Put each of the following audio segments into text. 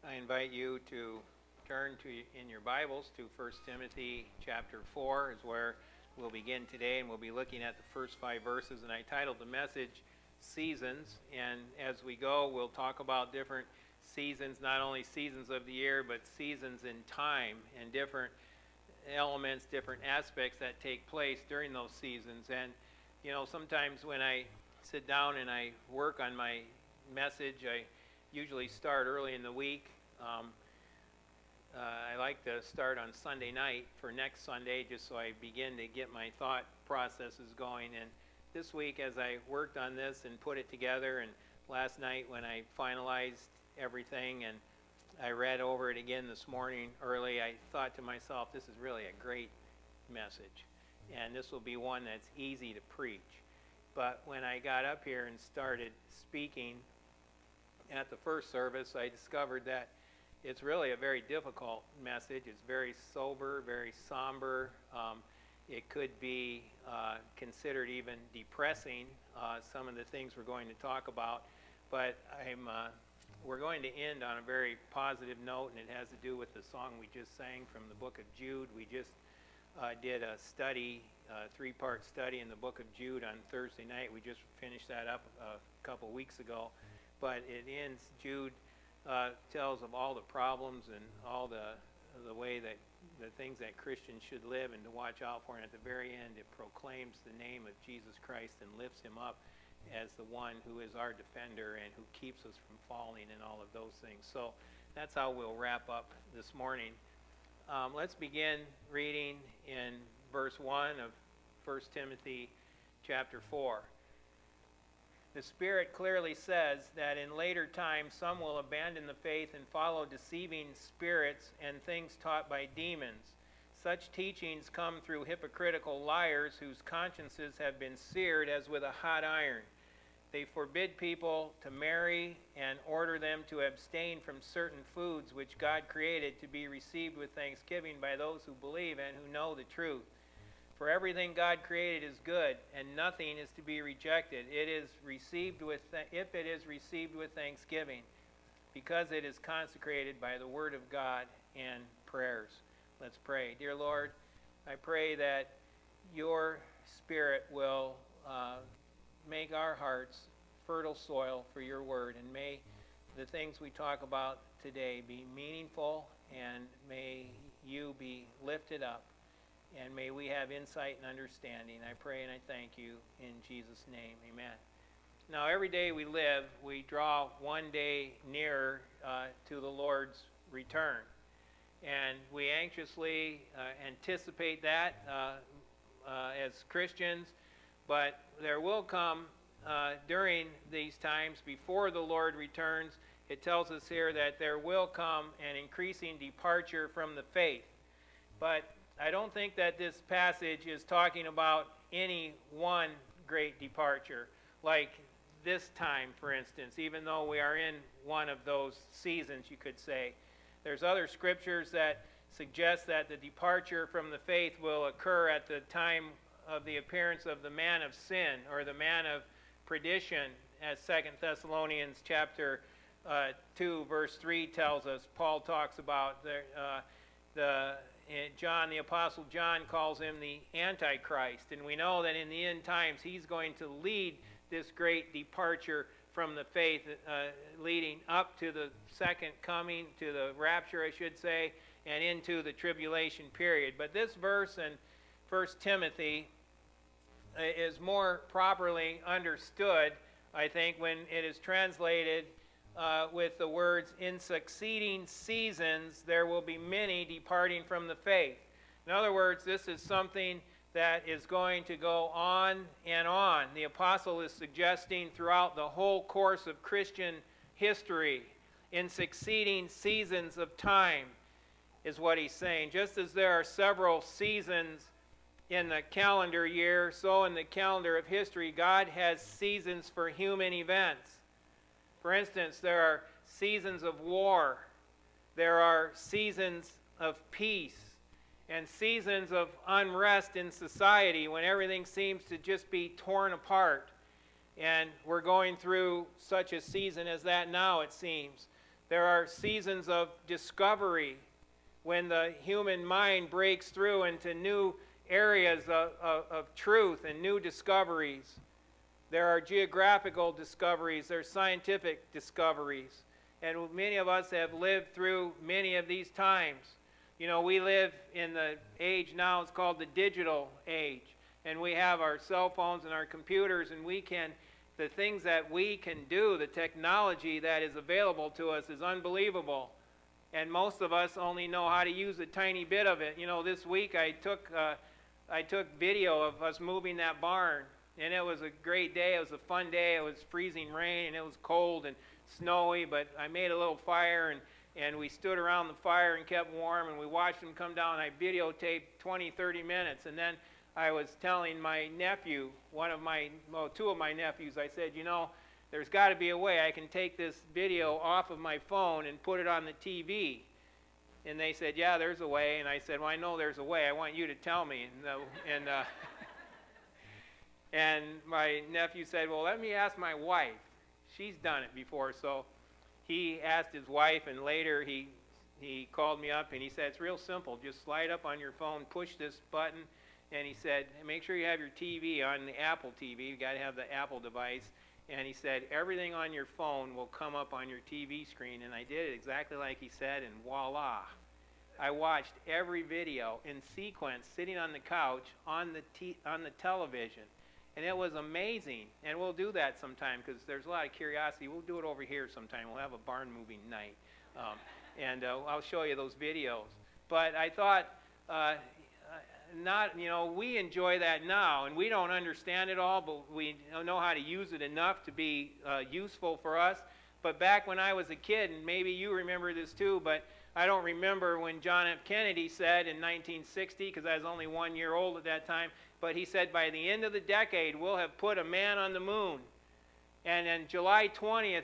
I invite you to turn in your Bibles to 1 Timothy chapter 4 is where we'll begin today, and we'll be looking at the first 5 verses. And I titled the message Seasons, and as we go we'll talk about different seasons, not only seasons of the year but seasons in time and different elements, different aspects that take place during those seasons. And you know, sometimes when I sit down and I work on my message, I usually start early in the week. I like to start on Sunday night for next Sunday, just so I begin to get my thought processes going. And this week, as I worked on this and put it together, and last night when I finalized everything and I read over it again this morning early, I thought to myself, this is really a great message, and this will be one that's easy to preach. But when I got up here and started speaking at the first service, I discovered that it's really a very difficult message. It's very sober, very somber. It could be considered even depressing, some of the things we're going to talk about. But we're going to end on a very positive note, and it has to do with the song we just sang from the book of Jude. We just did a study, a 3-part study in the book of Jude on Thursday night. We just finished that up a couple weeks ago. But it ends, Jude tells of all the problems and all the way that the things that Christians should live and to watch out for. And at the very end, it proclaims the name of Jesus Christ and lifts him up as the one who is our defender and who keeps us from falling and all of those things. So that's how we'll wrap up this morning. Let's begin reading in verse 1 of 1 Timothy chapter 4. The Spirit clearly says that in later times some will abandon the faith and follow deceiving spirits and things taught by demons. Such teachings come through hypocritical liars whose consciences have been seared as with a hot iron. They forbid people to marry and order them to abstain from certain foods which God created to be received with thanksgiving by those who believe and who know the truth. For everything God created is good, and nothing is to be rejected. If it is received with thanksgiving, because it is consecrated by the word of God and prayers. Let's pray. Dear Lord, I pray that your Spirit will make our hearts fertile soil for your word, and may the things we talk about today be meaningful, and may you be lifted up. And may we have insight and understanding. I pray and I thank you in Jesus' name. Amen. Now, every day we live, we draw one day nearer to the Lord's return. And we anxiously anticipate that as Christians. But there will come during these times, before the Lord returns, it tells us here that there will come an increasing departure from the faith. But I don't think that this passage is talking about any one great departure, like this time, for instance, even though we are in one of those seasons, you could say. There's other scriptures that suggest that the departure from the faith will occur at the time of the appearance of the man of sin, or the man of perdition, as 2 Thessalonians chapter 2, verse 3 tells us. Paul talks about John, the Apostle John, calls him the Antichrist. And we know that in the end times he's going to lead this great departure from the faith, leading up to the second coming, to the rapture, I should say, and into the tribulation period. But this verse in 1 Timothy is more properly understood, I think, when it is translated with the words, in succeeding seasons there will be many departing from the faith. In other words, this is something that is going to go on and on. The apostle is suggesting throughout the whole course of Christian history, in succeeding seasons of time, is what he's saying. Just as there are several seasons in the calendar year, so in the calendar of history, God has seasons for human events. For instance, there are seasons of war, there are seasons of peace, and seasons of unrest in society when everything seems to just be torn apart. And we're going through such a season as that now, it seems. There are seasons of discovery when the human mind breaks through into new areas of truth and new discoveries. There are geographical discoveries, there are scientific discoveries. And many of us have lived through many of these times. You know, we live in the age now, it's called the digital age. And we have our cell phones and our computers, and the things that we can do, the technology that is available to us is unbelievable. And most of us only know how to use a tiny bit of it. You know, this week I took video of us moving that barn. And it was a great day. It was a fun day. It was freezing rain, and it was cold and snowy, but I made a little fire, and we stood around the fire and kept warm, and we watched them come down. I videotaped 20, 30 minutes, and then I was telling my nephew, two of my nephews, I said, you know, there's got to be a way I can take this video off of my phone and put it on the TV. And they said, yeah, there's a way. And I said, well, I know there's a way. I want you to tell me. And my nephew said, well, let me ask my wife. She's done it before. So he asked his wife, and later he called me up, and he said, it's real simple. Just slide up on your phone, push this button, and he said, make sure you have your TV on the Apple TV. You've got to have the Apple device. And he said, everything on your phone will come up on your TV screen. And I did it exactly like he said, and voila. I watched every video in sequence, sitting on the couch, on the television. And it was amazing. And we'll do that sometime because there's a lot of curiosity. We'll do it over here sometime. We'll have a barn moving night. I'll show you those videos. But I thought, we enjoy that now. And we don't understand it all, but we know how to use it enough to be useful for us. But back when I was a kid, and maybe you remember this too, but I don't remember when John F. Kennedy said in 1960, because I was only 1 year old at that time, but he said by the end of the decade, we'll have put a man on the moon. And on July 20th,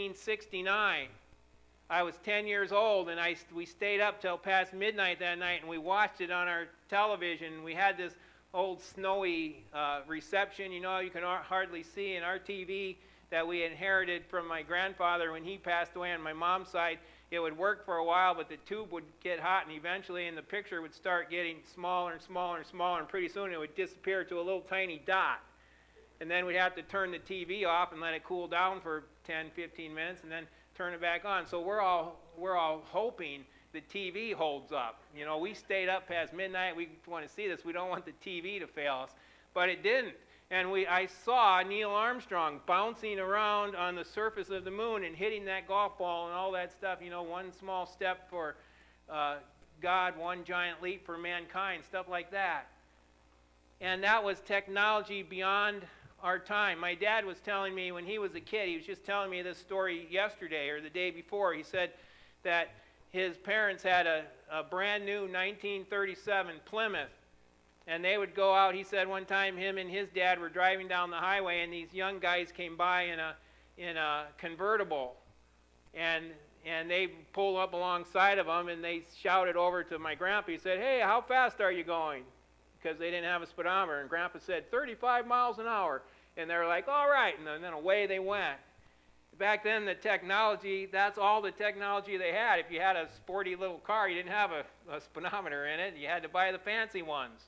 1969, I was 10 years old, and we stayed up till past midnight that night, and we watched it on our television. We had this old snowy reception, you can hardly see, in our TV that we inherited from my grandfather when he passed away on my mom's side. It would work for a while, but the tube would get hot, and eventually the picture would start getting smaller and smaller and smaller, and pretty soon it would disappear to a little tiny dot. And then we'd have to turn the TV off and let it cool down for 10, 15 minutes, and then turn it back on. So we're all hoping the TV holds up. We stayed up past midnight. We want to see this. We don't want the TV to fail us. But it didn't. And I saw Neil Armstrong bouncing around on the surface of the moon and hitting that golf ball and all that stuff. One small step for God, one giant leap for mankind, stuff like that. And that was technology beyond our time. My dad was telling me when he was a kid, he was just telling me this story yesterday or the day before. He said that his parents had a brand new 1937 Plymouth. And they would go out. He said one time him and his dad were driving down the highway, and these young guys came by in a convertible, and they pulled up alongside of them, and they shouted over to my grandpa. He said, "Hey, how fast are you going?" Because they didn't have a speedometer, and Grandpa said 35 miles an hour, and they were like, "All right," and then away they went. Back then, the technology, that's all the technology they had. If you had a sporty little car, you didn't have a speedometer in it. You had to buy the fancy ones.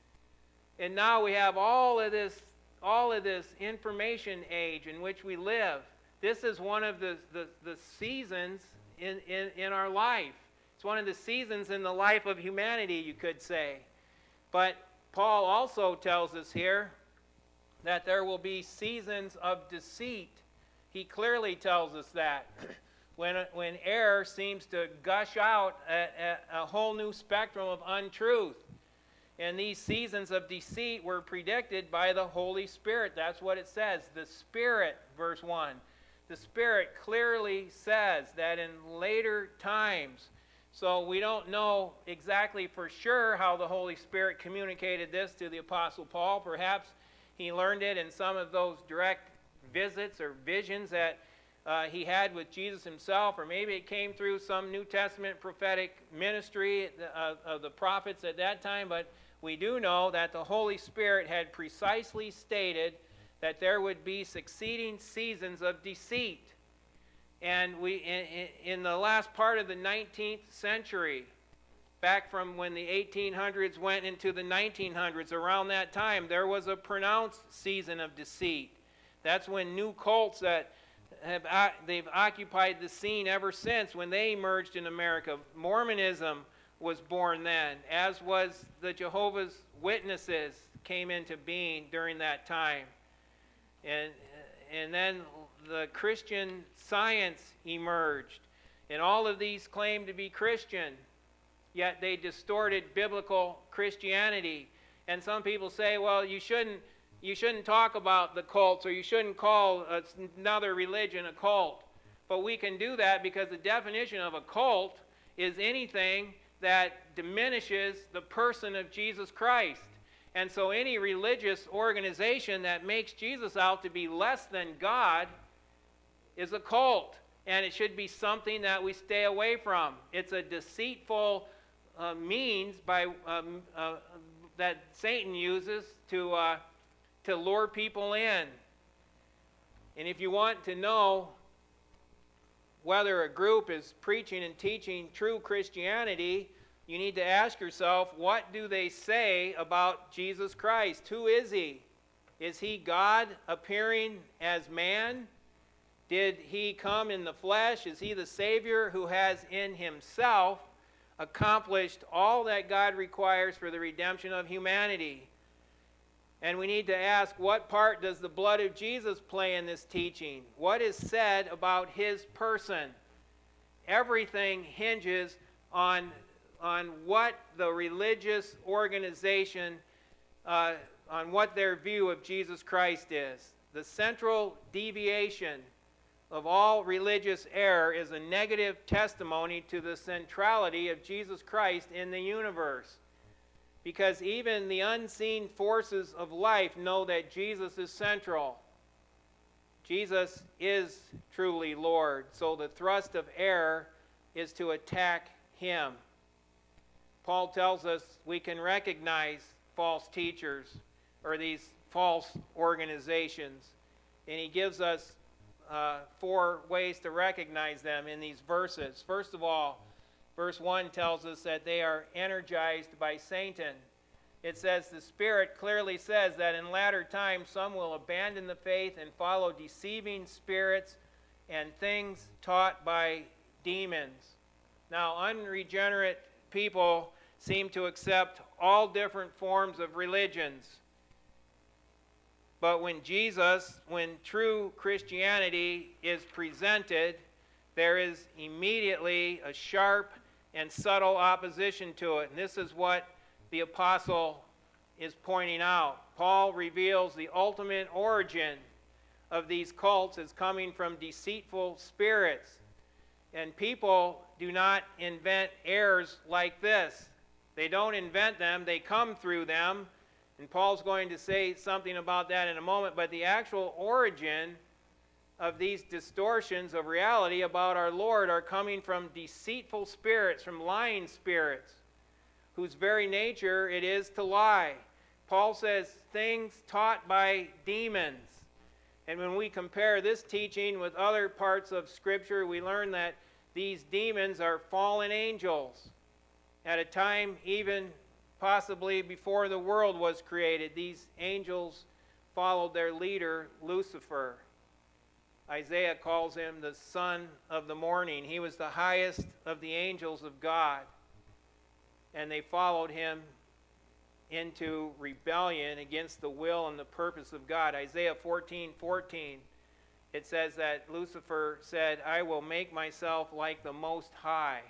And now we have all of this information age in which we live. This is one of the seasons in our life. It's one of the seasons in the life of humanity, you could say. But Paul also tells us here that there will be seasons of deceit. He clearly tells us that. When error seems to gush out a whole new spectrum of untruth. And these seasons of deceit were predicted by the Holy Spirit. That's what it says. The Spirit, verse 1. The Spirit clearly says that in later times. So we don't know exactly for sure how the Holy Spirit communicated this to the Apostle Paul. Perhaps he learned it in some of those direct visits or visions that he had with Jesus himself, or maybe it came through some New Testament prophetic ministry of the prophets at that time. But we do know that the Holy Spirit had precisely stated that there would be succeeding seasons of deceit. And in the last part of the 19th century, back from when the 1800s went into the 1900s, around that time, there was a pronounced season of deceit. That's when new cults that they've occupied the scene ever since, when they emerged in America. Mormonism was born then, as was the Jehovah's Witnesses came into being during that time. And then the Christian Science emerged. And all of these claimed to be Christian, yet they distorted biblical Christianity. And some people say, well, you shouldn't talk about the cults, or you shouldn't call another religion a cult. But we can do that because the definition of a cult is anything that diminishes the person of Jesus Christ. And so any religious organization that makes Jesus out to be less than God is a cult. And it should be something that we stay away from. It's a deceitful means that Satan uses to lure people in. And if you want to know whether a group is preaching and teaching true Christianity, you need to ask yourself, what do they say about Jesus Christ? Who is he? Is he God appearing as man? Did he come in the flesh? Is he the Savior who has in himself accomplished all that God requires for the redemption of humanity? And we need to ask, what part does the blood of Jesus play in this teaching? What is said about his person? Everything hinges on what the religious organization, on what their view of Jesus Christ is. The central deviation of all religious error is a negative testimony to the centrality of Jesus Christ in the universe. Because even the unseen forces of life know that Jesus is central. Jesus is truly Lord. So the thrust of error is to attack him. Paul tells us we can recognize false teachers or these false organizations. And he gives us 4 ways to recognize them in these verses. First of all, verse 1 tells us that they are energized by Satan. It says, the Spirit clearly says that in latter times some will abandon the faith and follow deceiving spirits and things taught by demons. Now, unregenerate people seem to accept all different forms of religions. But when true Christianity is presented, there is immediately a sharp and subtle opposition to it. And this is what the apostle is pointing out. Paul reveals the ultimate origin of these cults as coming from deceitful spirits. And people do not invent errors like this. They don't invent them, they come through them. And Paul's going to say something about that in a moment. But the actual origin of these distortions of reality about our Lord are coming from deceitful spirits, from lying spirits, whose very nature it is to lie. Paul says things taught by demons. And when we compare this teaching with other parts of Scripture, we learn that these demons are fallen angels. At a time even possibly before the world was created, these angels followed their leader, Lucifer. Isaiah calls him the son of the morning. He was the highest of the angels of God. And they followed him into rebellion against the will and the purpose of God. Isaiah 14:14, it says that Lucifer said, I will make myself like the Most High.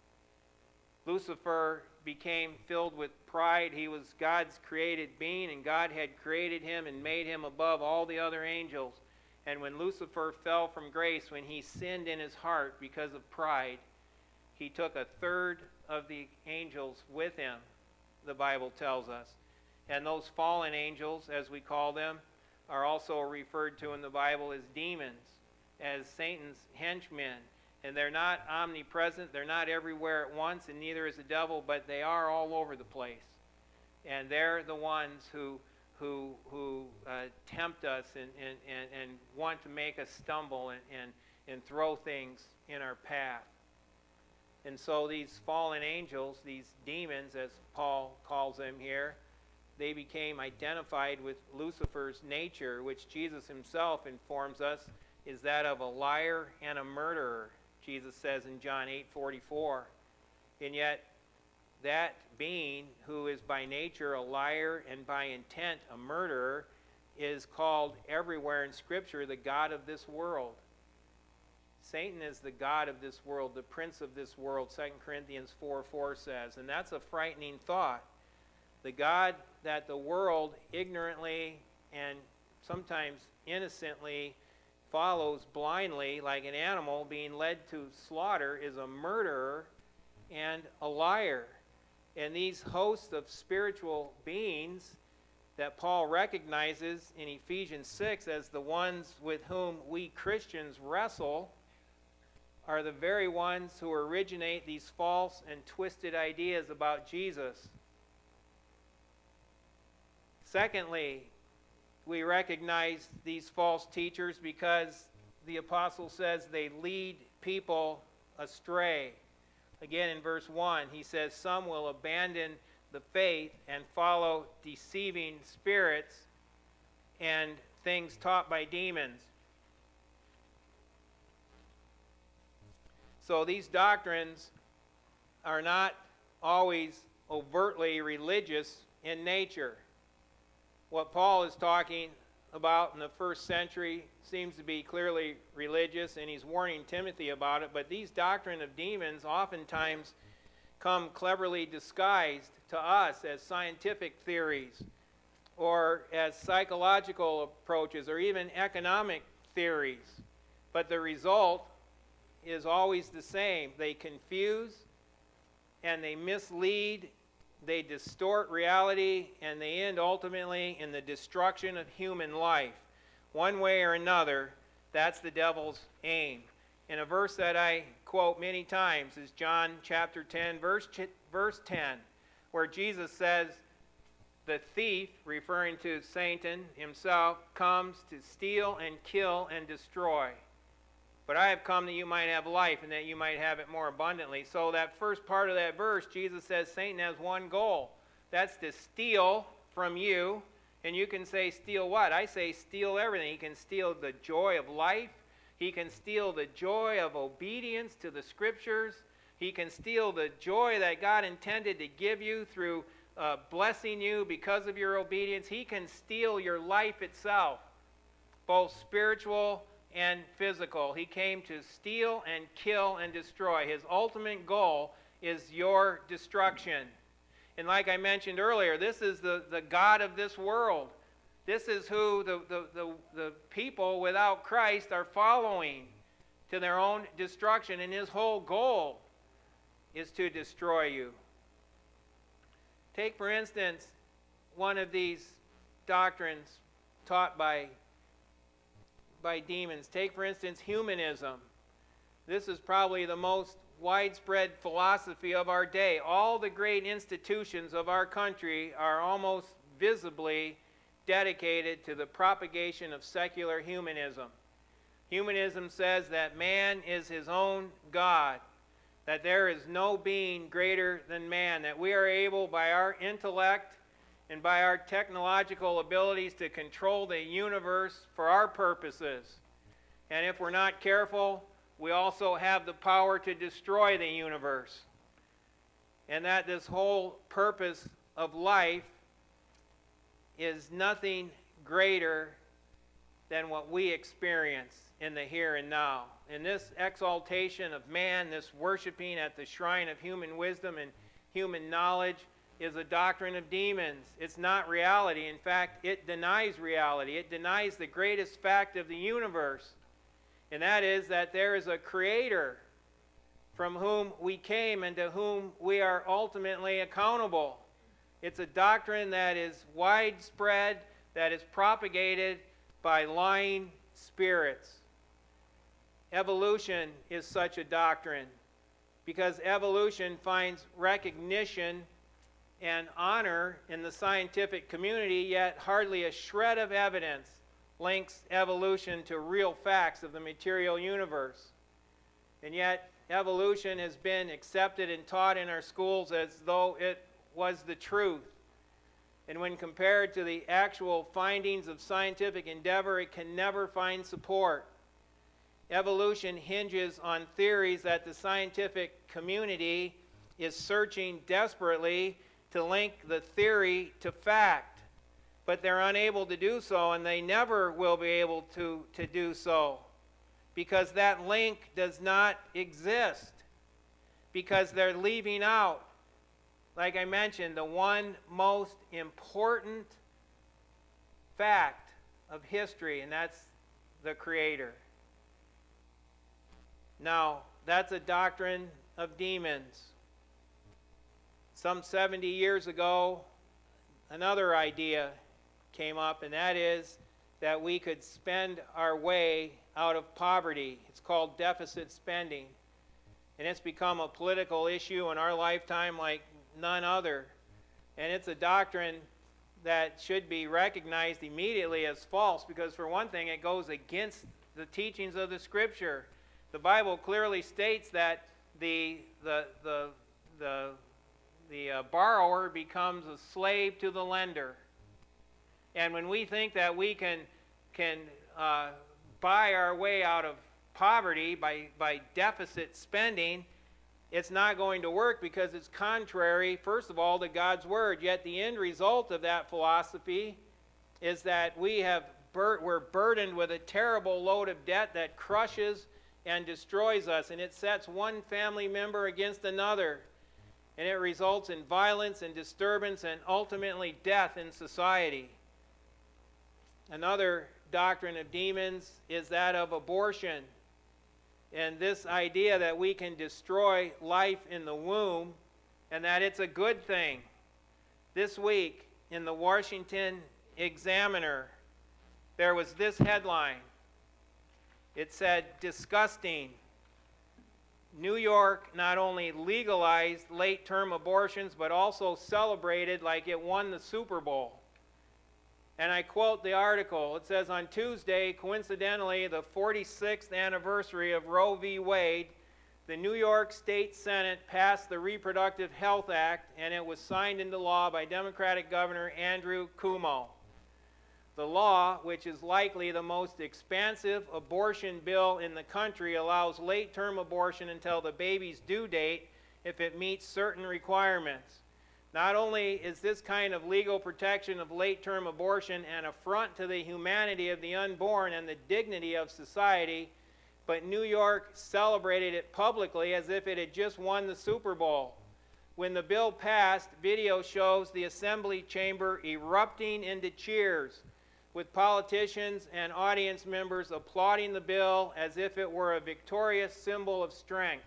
Lucifer became filled with pride. He was God's created being, and God had created him and made him above all the other angels. And when Lucifer fell from grace, when he sinned in his heart because of pride, he took 1/3 of the angels with him, the Bible tells us. And those fallen angels, as we call them, are also referred to in the Bible as demons, as Satan's henchmen. And they're not omnipresent, they're not everywhere at once, and neither is the devil, but they are all over the place. And they're the ones who tempt us and want to make us stumble and and throw things in our path. And so these fallen angels, these demons, as Paul calls them here, they became identified with Lucifer's nature, which Jesus himself informs us is that of a liar and a murderer, Jesus says in John 8:44. And yet, that being, who is by nature a liar and by intent a murderer, is called everywhere in Scripture the god of this world. Satan is the god of this world, the prince of this world, 2 Corinthians 4:4 says. And that's a frightening thought. The God that the world ignorantly and sometimes innocently follows blindly like an animal being led to slaughter is a murderer and a liar. And these hosts of spiritual beings that Paul recognizes in Ephesians 6 as the ones with whom we Christians wrestle are the very ones who originate these false and twisted ideas about Jesus. Secondly, we recognize these false teachers because the apostle says they lead people astray. Again, in verse 1, he says, some will abandon the faith and follow deceiving spirits and things taught by demons. So these doctrines are not always overtly religious in nature. What Paul is talking about in the first century seems to be clearly religious, and he's warning Timothy about it, but these doctrine of demons oftentimes come cleverly disguised to us as scientific theories or as psychological approaches or even economic theories. But the result is always the same. They confuse and they mislead, they distort reality, and they end ultimately in the destruction of human life. One way or another, that's the devil's aim. And a verse that I quote many times is John chapter 10, verse 10, where Jesus says, the thief, referring to Satan himself, comes to steal and kill and destroy. But I have come that you might have life and that you might have it more abundantly. So that first part of that verse, Jesus says Satan has one goal. That's to steal from you. And you can say, steal what? I say steal everything. He can steal the joy of life. He can steal the joy of obedience to the Scriptures. He can steal the joy that God intended to give you through blessing you because of your obedience. He can steal your life itself, both spiritual and physical. He came to steal and kill and destroy. His ultimate goal is your destruction. And like I mentioned earlier, this is the god of this world. This is who the people without Christ are following to their own destruction. And his whole goal is to destroy you. Take, for instance, one of these doctrines taught by demons. Take, for instance, humanism. This is probably the most widespread philosophy of our day. All the great institutions of our country are almost visibly dedicated to the propagation of secular humanism. Humanism says that man is his own God, that there is no being greater than man, that we are able by our intellect and by our technological abilities to control the universe for our purposes. And if we're not careful, we also have the power to destroy the universe. And that this whole purpose of life is nothing greater than what we experience in the here and now. And this exaltation of man, this worshiping at the shrine of human wisdom and human knowledge, is a doctrine of demons. It's not reality. In fact, it denies reality. It denies the greatest fact of the universe. And that is that there is a creator from whom we came and to whom we are ultimately accountable. It's a doctrine that is widespread, that is propagated by lying spirits. Evolution is such a doctrine because evolution finds recognition and honor in the scientific community, yet hardly a shred of evidence links evolution to real facts of the material universe. And yet, evolution has been accepted and taught in our schools as though it was the truth. And when compared to the actual findings of scientific endeavor, it can never find support. Evolution hinges on theories that the scientific community is searching desperately to link the theory to fact. But they're unable to do so, and they never will be able to do so, because that link does not exist, because they're leaving out, like I mentioned, the one most important fact of history, and that's the Creator. Now, that's a doctrine of demons. Some 70 years ago, another idea came up, and that is that we could spend our way out of poverty. It's called deficit spending. And it's become a political issue in our lifetime like none other. And it's a doctrine that should be recognized immediately as false, because for one thing, it goes against the teachings of the Scripture. The Bible clearly states that the borrower becomes a slave to the lender. And when we think that we can buy our way out of poverty by deficit spending, it's not going to work, because it's contrary, first of all, to God's Word. Yet the end result of that philosophy is that we're burdened with a terrible load of debt that crushes and destroys us, and it sets one family member against another, and it results in violence and disturbance and ultimately death in society. Another doctrine of demons is that of abortion, and this idea that we can destroy life in the womb and that it's a good thing. This week in the Washington Examiner, there was this headline. It said, "Disgusting. New York not only legalized late-term abortions, but also celebrated like it won the Super Bowl." And I quote the article. It says, "On Tuesday, coincidentally the 46th anniversary of Roe v. Wade, the New York State Senate passed the Reproductive Health Act, and it was signed into law by Democratic Governor Andrew Cuomo. The law, which is likely the most expansive abortion bill in the country, allows late-term abortion until the baby's due date if it meets certain requirements. Not only is this kind of legal protection of late-term abortion an affront to the humanity of the unborn and the dignity of society, but New York celebrated it publicly as if it had just won the Super Bowl. When the bill passed, video shows the assembly chamber erupting into cheers, with politicians and audience members applauding the bill as if it were a victorious symbol of strength.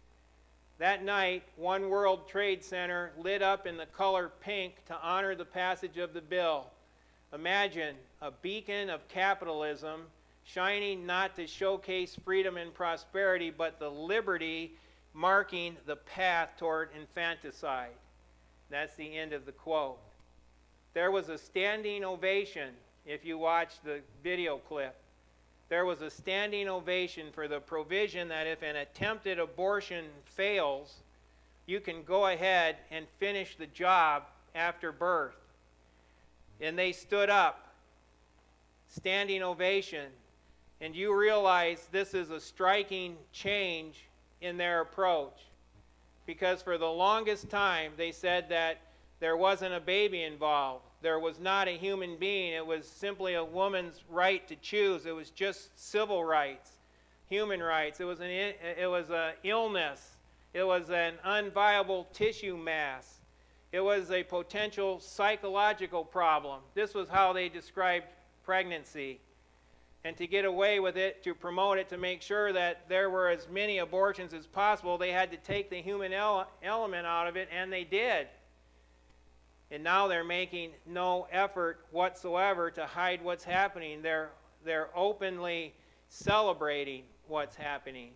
That night, One World Trade Center lit up in the color pink to honor the passage of the bill. Imagine a beacon of capitalism shining not to showcase freedom and prosperity, but the liberty marking the path toward infanticide." That's the end of the quote. There was a standing ovation. If you watch the video clip, there was a standing ovation for the provision that if an attempted abortion fails, you can go ahead and finish the job after birth. And they stood up, standing ovation, and you realize this is a striking change in their approach, because for the longest time they said that there wasn't a baby involved. There was not a human being. It was simply a woman's right to choose. It was just civil rights, human rights. It was an illness. It was an unviable tissue mass. It was a potential psychological problem. This was how they described pregnancy. And to get away with it, to promote it, to make sure that there were as many abortions as possible, they had to take the human element out of it, and they did. And now they're making no effort whatsoever to hide what's happening. They're openly celebrating what's happening.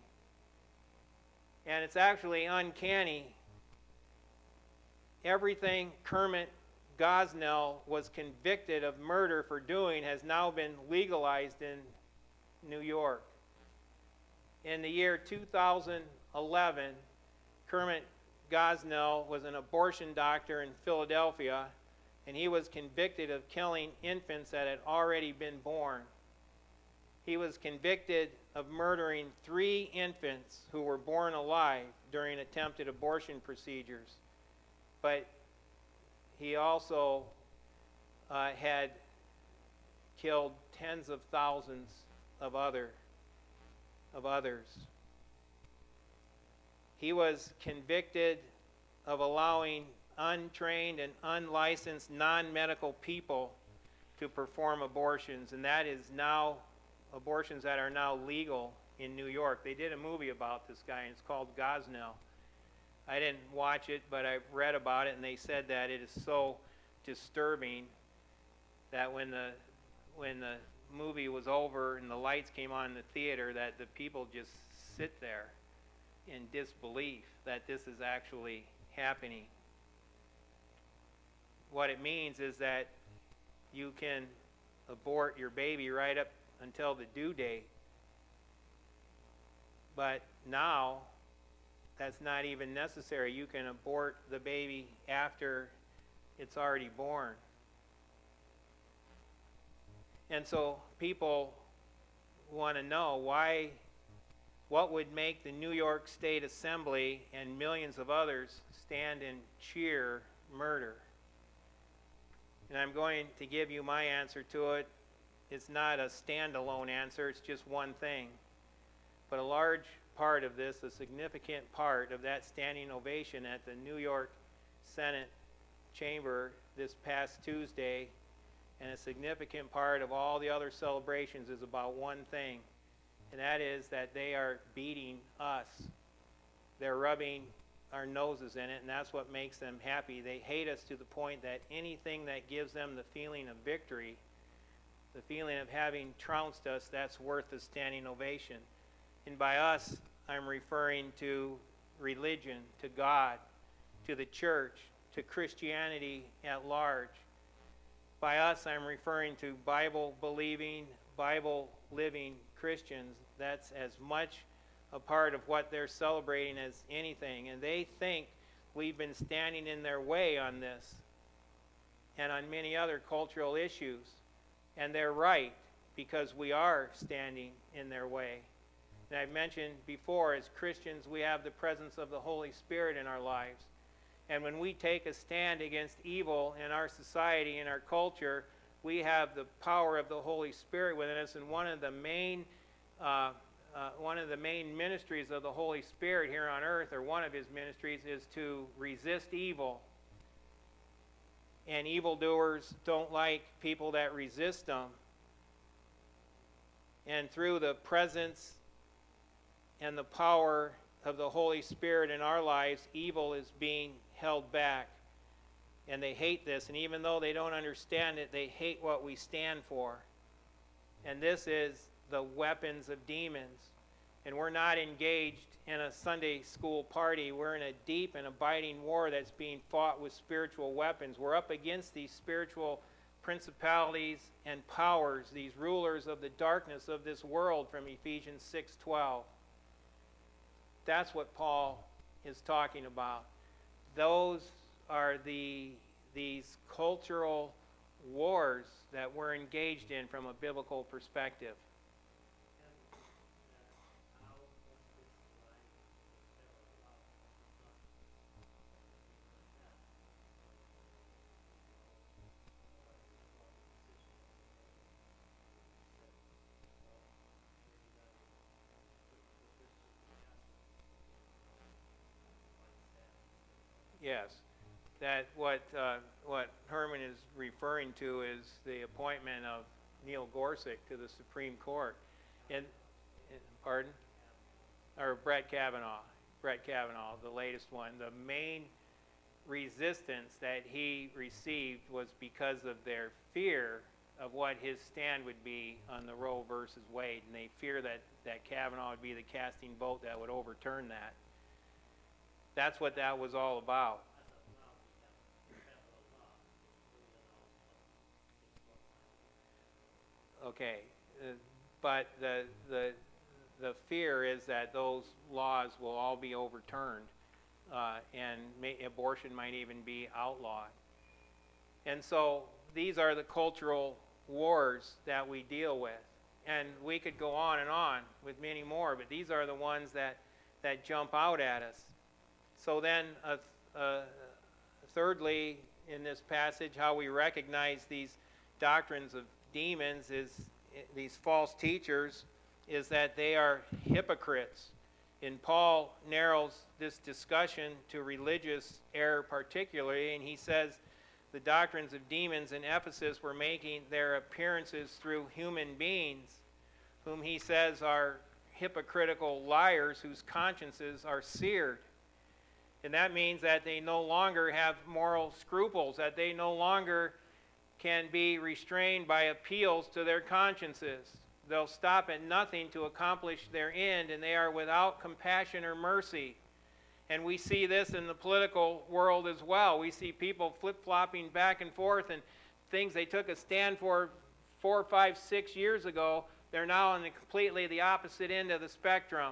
And it's actually uncanny. Everything Kermit Gosnell was convicted of murder for doing has now been legalized in New York. In the year 2011, Kermit Gosnell was an abortion doctor in Philadelphia, and he was convicted of killing infants that had already been born. He was convicted of murdering 3 infants who were born alive during attempted abortion procedures. But he also had killed tens of thousands of others. He was convicted of allowing untrained and unlicensed non-medical people to perform abortions, and that is now abortions that are now legal in New York. They did a movie about this guy, and it's called Gosnell. I didn't watch it, but I read about it, and they said that it is so disturbing that when the movie was over and the lights came on in the theater, that the people just sit there in disbelief that this is actually happening. What it means is that you can abort your baby right up until the due date. But now, that's not even necessary. You can abort the baby after it's already born. And so people want to know what would make the New York State Assembly and millions of others stand and cheer murder. And I'm going to give you my answer to it. It's not a standalone answer, it's just one thing. But a large part of this, a significant part of that standing ovation at the New York Senate chamber this past Tuesday, and a significant part of all the other celebrations, is about one thing, and that is that they are beating us. They're rubbing our noses in it, and that's what makes them happy. They hate us to the point that anything that gives them the feeling of victory, the feeling of having trounced us, that's worth a standing ovation. And by us, I'm referring to religion, to God, to the church, to Christianity at large. By us, I'm referring to Bible-believing, Bible-living Christians. That's as much a part of what they're celebrating as anything. And they think we've been standing in their way on this and on many other cultural issues. And they're right, because we are standing in their way. And I've mentioned before, as Christians, we have the presence of the Holy Spirit in our lives. And when we take a stand against evil in our society, in our culture, we have the power of the Holy Spirit within us. And one of the main ministries of the Holy Spirit here on earth, or one of his ministries, is to resist evil. And evildoers don't like people that resist them. And through the presence and the power of the Holy Spirit in our lives, evil is being held back. And they hate this, and even though they don't understand it, they hate what we stand for. And this is the weapons of demons. And we're not engaged in a Sunday school party. We're in a deep and abiding war that's being fought with spiritual weapons. We're up against these spiritual principalities and powers, these rulers of the darkness of this world, from Ephesians 6:12. That's what Paul is talking about. Those are these cultural wars that we're engaged in from a biblical perspective. Yes, that what Herman is referring to is the appointment of Neil Gorsuch to the Supreme Court. Pardon? Or Brett Kavanaugh, the latest one. The main resistance that he received was because of their fear of what his stand would be on the Roe versus Wade, and they fear that Kavanaugh would be the casting vote that would overturn that. That's what that was all about. Okay, but the fear is that those laws will all be overturned, and abortion might even be outlawed. And so these are the cultural wars that we deal with. And we could go on and on with many more, but these are the ones that jump out at us. So then, thirdly, in this passage, how we recognize these doctrines of demons is these false teachers is that they are hypocrites. And Paul narrows this discussion to religious error particularly, and he says the doctrines of demons in Ephesus were making their appearances through human beings, whom he says are hypocritical liars whose consciences are seared. And that means that they no longer have moral scruples, that they no longer can be restrained by appeals to their consciences. They'll stop at nothing to accomplish their end, and they are without compassion or mercy. And we see this in the political world as well. We see people flip-flopping back and forth, and things they took a stand for 4, 5, 6 years ago, they're now on completely the opposite end of the spectrum.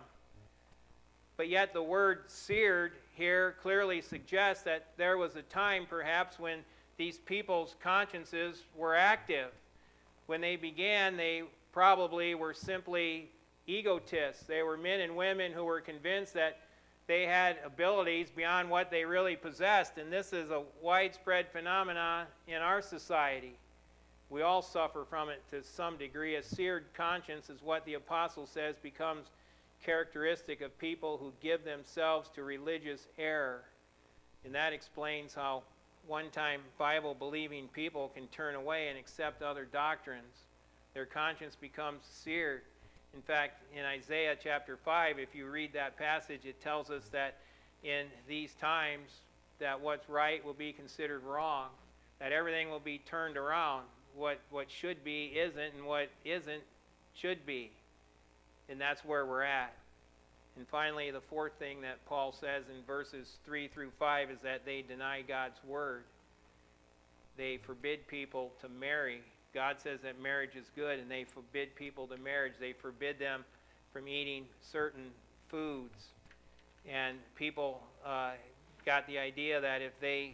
But yet the word seared here clearly suggests that there was a time perhaps when these people's consciences were active. When they began, they probably were simply egotists. They were men and women who were convinced that they had abilities beyond what they really possessed. And this is a widespread phenomenon in our society. We all suffer from it to some degree. A seared conscience is what the apostle says becomes characteristic of people who give themselves to religious error. And that explains how one-time Bible-believing people can turn away and accept other doctrines. Their conscience becomes seared. In fact, in Isaiah chapter 5, if you read that passage, it tells us that in these times that what's right will be considered wrong, that everything will be turned around. What should be isn't, and what isn't should be. And that's where we're at. And finally, the fourth thing that Paul says in verses 3 through 5 is that they deny God's word. They forbid people to marry. God says that marriage is good, and they forbid people to marriage. They forbid them from eating certain foods. And people got the idea that if they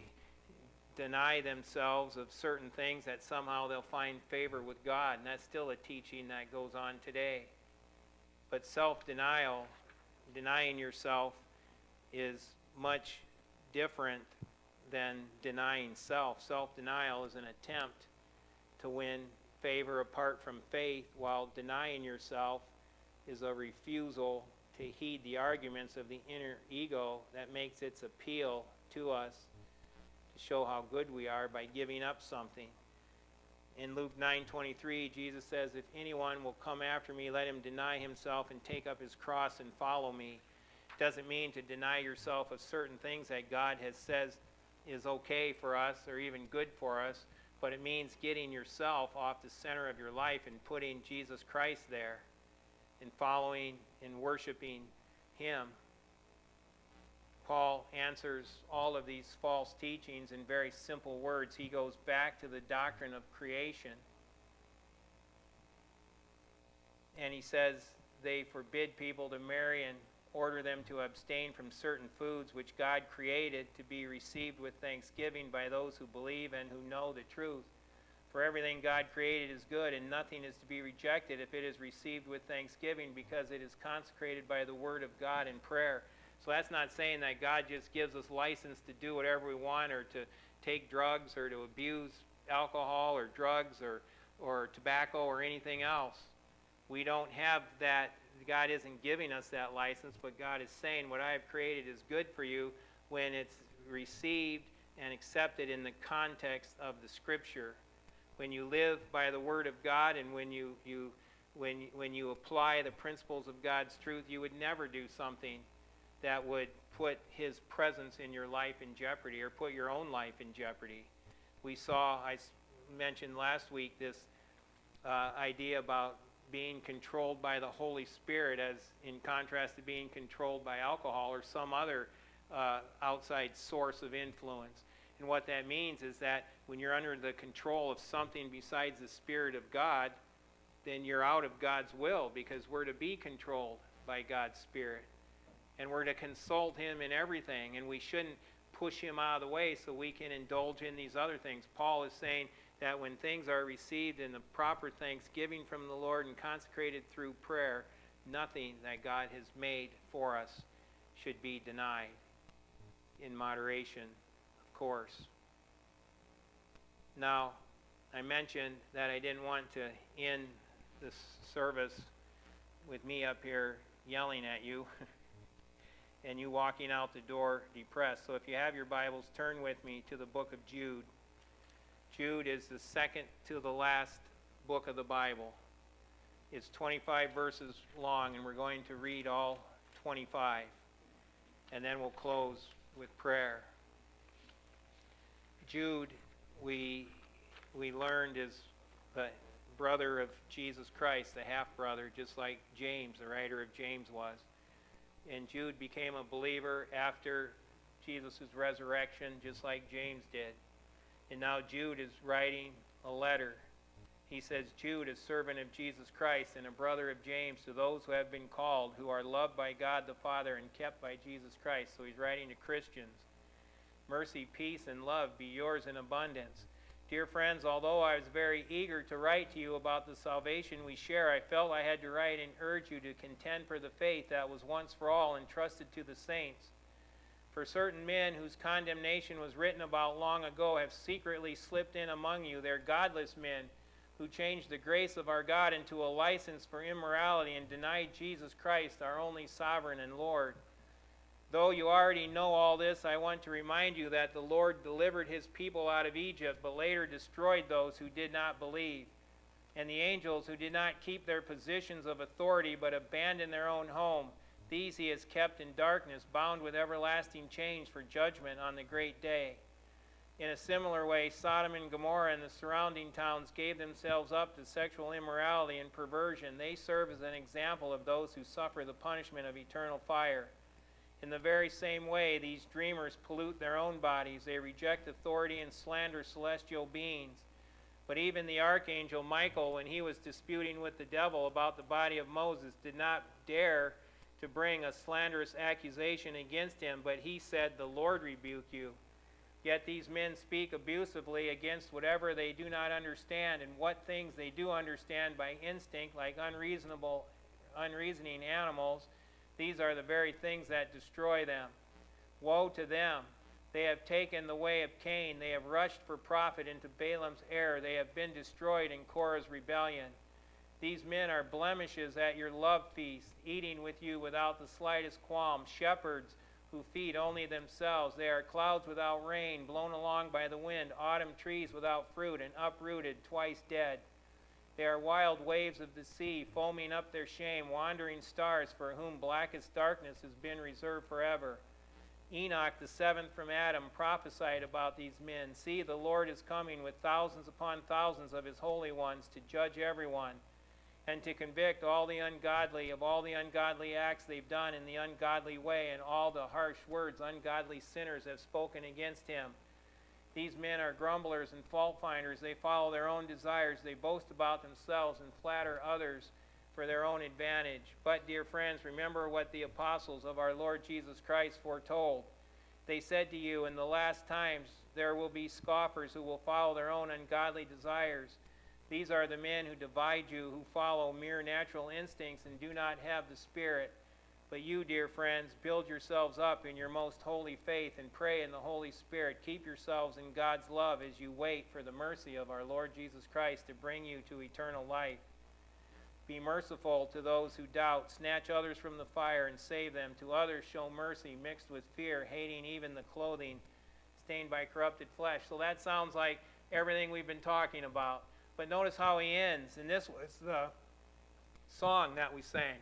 deny themselves of certain things, that somehow they'll find favor with God. And that's still a teaching that goes on today. But self-denial, denying yourself, is much different than denying self. Self-denial is an attempt to win favor apart from faith, while denying yourself is a refusal to heed the arguments of the inner ego that makes its appeal to us to show how good we are by giving up something. In Luke 9:23, Jesus says, if anyone will come after me, let him deny himself and take up his cross and follow me. It doesn't mean to deny yourself of certain things that God has said is okay for us or even good for us, but it means getting yourself off the center of your life and putting Jesus Christ there and following and worshiping him. Paul answers all of these false teachings in very simple words. He goes back to the doctrine of creation. And he says they forbid people to marry and order them to abstain from certain foods which God created to be received with thanksgiving by those who believe and who know the truth. For everything God created is good, and nothing is to be rejected if it is received with thanksgiving, because it is consecrated by the word of God in prayer. So that's not saying that God just gives us license to do whatever we want, or to take drugs, or to abuse alcohol or drugs or tobacco or anything else. We don't have that. God isn't giving us that license, but God is saying what I have created is good for you when it's received and accepted in the context of the Scripture. When you live by the Word of God, and when you apply the principles of God's truth, you would never do something that would put his presence in your life in jeopardy, or put your own life in jeopardy. We saw, I mentioned last week, this idea about being controlled by the Holy Spirit, as in contrast to being controlled by alcohol or some other outside source of influence. And what that means is that when you're under the control of something besides the Spirit of God, then you're out of God's will, because we're to be controlled by God's Spirit. And we're to consult Him in everything, and we shouldn't push Him out of the way so we can indulge in these other things. Paul is saying that when things are received in the proper thanksgiving from the Lord and consecrated through prayer, nothing that God has made for us should be denied, in moderation, of course. Now, I mentioned that I didn't want to end this service with me up here yelling at you and you walking out the door depressed. So if you have your Bibles, turn with me to the book of Jude. Jude is the second to the last book of the Bible. It's 25 verses long, and we're going to read all 25. And then we'll close with prayer. Jude, we learned, is the brother of Jesus Christ, the half-brother, just like James, the writer of James, was. And Jude became a believer after Jesus' resurrection, just like James did. And now Jude is writing a letter. He says, Jude, a servant of Jesus Christ and a brother of James, to those who have been called, who are loved by God the Father and kept by Jesus Christ. So he's writing to Christians. Mercy, peace, and love be yours in abundance. Dear friends, although I was very eager to write to you about the salvation we share, I felt I had to write and urge you to contend for the faith that was once for all entrusted to the saints. For certain men whose condemnation was written about long ago have secretly slipped in among you. They're godless men who changed the grace of our God into a license for immorality and denied Jesus Christ, our only sovereign and Lord. Though you already know all this, I want to remind you that the Lord delivered His people out of Egypt, but later destroyed those who did not believe. And the angels who did not keep their positions of authority, but abandoned their own home, these He has kept in darkness, bound with everlasting chains for judgment on the great day. In a similar way, Sodom and Gomorrah and the surrounding towns gave themselves up to sexual immorality and perversion. They serve as an example of those who suffer the punishment of eternal fire. In the very same way, these dreamers pollute their own bodies. They reject authority and slander celestial beings. But even the archangel Michael, when he was disputing with the devil about the body of Moses, did not dare to bring a slanderous accusation against him, but he said, "The Lord rebuke you." Yet these men speak abusively against whatever they do not understand, and what things they do understand by instinct, like unreasoning animals. These are the very things that destroy them. Woe to them! They have taken the way of Cain. They have rushed for profit into Balaam's error. They have been destroyed in Korah's rebellion. These men are blemishes at your love feast, eating with you without the slightest qualm, shepherds who feed only themselves. They are clouds without rain, blown along by the wind, autumn trees without fruit, and uprooted, twice dead. They are wild waves of the sea, foaming up their shame, wandering stars for whom blackest darkness has been reserved forever. Enoch, the seventh from Adam, prophesied about these men. See, the Lord is coming with thousands upon thousands of His holy ones to judge everyone and to convict all the ungodly of all the ungodly acts they've done in the ungodly way and all the harsh words ungodly sinners have spoken against Him. These men are grumblers and fault finders. They follow their own desires. They boast about themselves and flatter others for their own advantage. But, dear friends, remember what the apostles of our Lord Jesus Christ foretold. They said to you, in the last times there will be scoffers who will follow their own ungodly desires. These are the men who divide you, who follow mere natural instincts and do not have the Spirit. But you, dear friends, build yourselves up in your most holy faith and pray in the Holy Spirit. Keep yourselves in God's love as you wait for the mercy of our Lord Jesus Christ to bring you to eternal life. Be merciful to those who doubt. Snatch others from the fire and save them. To others show mercy mixed with fear, hating even the clothing stained by corrupted flesh. So that sounds like everything we've been talking about. But notice how he ends, and this was the song that we sang.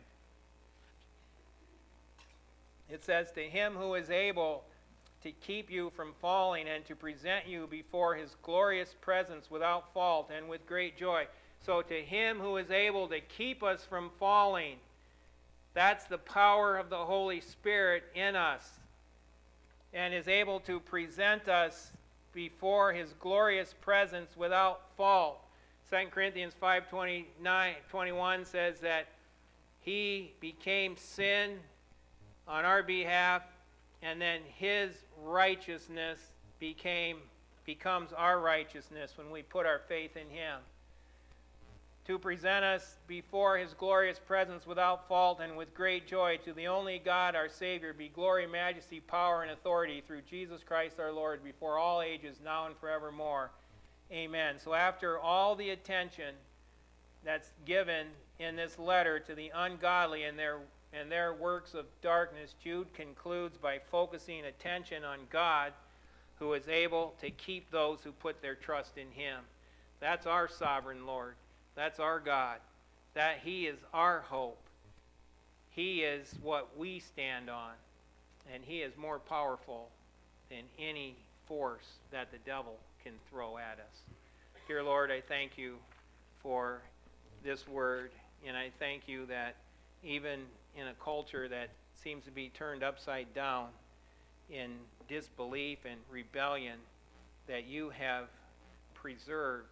It says, to Him who is able to keep you from falling and to present you before His glorious presence without fault and with great joy. So to Him who is able to keep us from falling, that's the power of the Holy Spirit in us, and is able to present us before His glorious presence without fault. 2 Corinthians 5:21 says that he became sin on our behalf, and then his righteousness becomes our righteousness when we put our faith in him, to present us before his glorious presence without fault and with great joy. To the only God, our Savior, be glory, majesty, power, and authority through Jesus Christ our Lord, before all ages, now and forevermore. Amen. So after all the attention that's given in this letter to the ungodly and their works of darkness, Jude concludes by focusing attention on God, who is able to keep those who put their trust in him. That's our sovereign Lord. That's our God. That he is our hope. He is what we stand on. And he is more powerful than any force that the devil can throw at us. Dear Lord, I thank you for this word, and I thank you that even in a culture that seems to be turned upside down in disbelief and rebellion, that you have preserved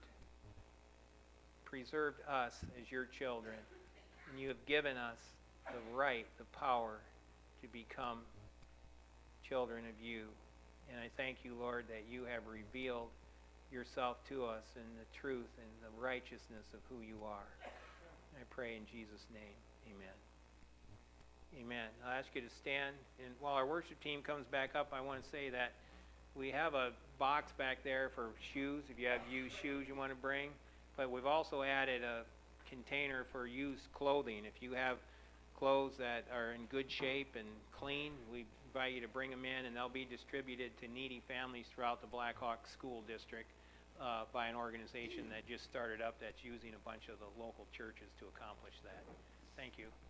us as your children, and you have given us the right, the power to become children of you. And I thank you, Lord, that you have revealed yourself to us in the truth and the righteousness of who you are. I pray in Jesus' name, amen. Amen. I'll ask you to stand, and while our worship team comes back up, I want to say that we have a box back there for shoes, if you have used shoes you want to bring, but we've also added a container for used clothing. If you have clothes that are in good shape and clean, we invite you to bring them in, and they'll be distributed to needy families throughout the Blackhawk School District by an organization that just started up that's using a bunch of the local churches to accomplish that. Thank you.